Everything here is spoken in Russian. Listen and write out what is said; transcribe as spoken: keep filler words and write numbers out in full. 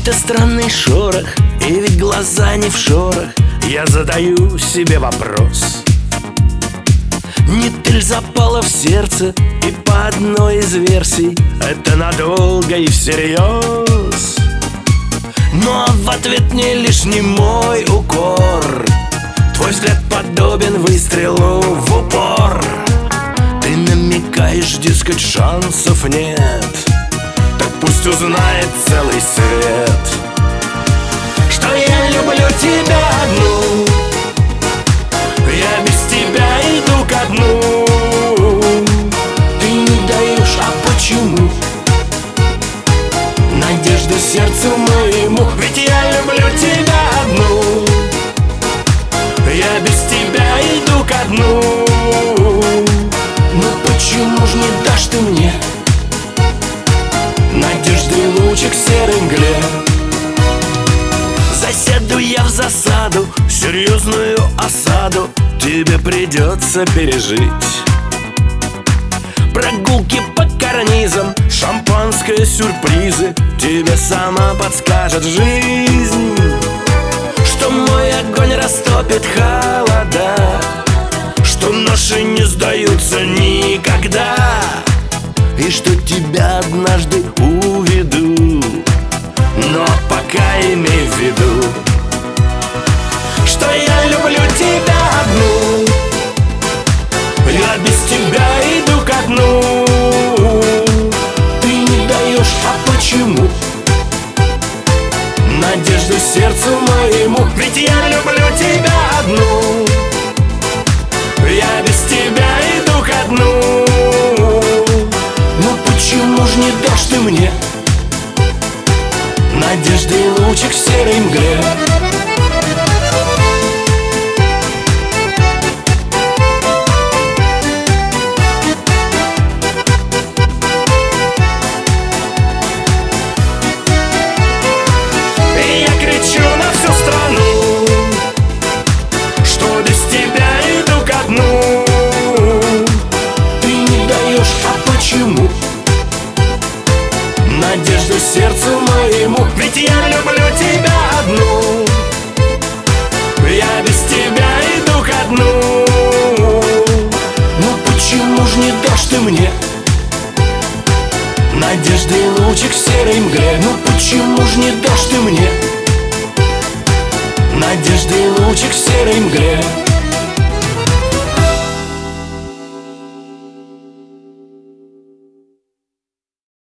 Какой-то странный шорох, и ведь глаза не в шорох. Я задаю себе вопрос: не ты ль запала в сердце? И по одной из версий это надолго и всерьез. Но в ответ мне лишь немой укор. Твой взгляд подобен выстрелу в упор. Ты намекаешь, дескать, шансов нет. Так пусть узнает целый свет, что я люблю тебя одну. Я без тебя иду ко дну. Ты не даешь, а почему? Надежды сердцу моему, ведь я люблю тебя одну. Я без тебя иду ко дну. Но почему ж не дашь ты мне надежды лучик в серой мгле? Засяду я в засаду, серьезную осаду тебе придется пережить. Прогулки по карнизам, шампанское, сюрпризы тебе сама подскажет жизнь, что мой огонь растопит холода, что наши не сдаются никогда, и что тебя однажды уведу. Но пока имей в виду, что я люблю тебя одну. Я без тебя иду ко дну. Ты не даешь, а почему? Надежду сердцу моему, ведь я люблю тебя одну. Я без тебя иду ко дну. Но почему ж не дашь ты мне надежды лучик в серой мгле? Надежду сердцу моему, ведь я люблю тебя одну. Я без тебя иду ко дну. Но почему ж не дашь ты мне надежды лучик в серой мгле? Ну почему ж не дашь ты мне надежды лучик в серой мгле?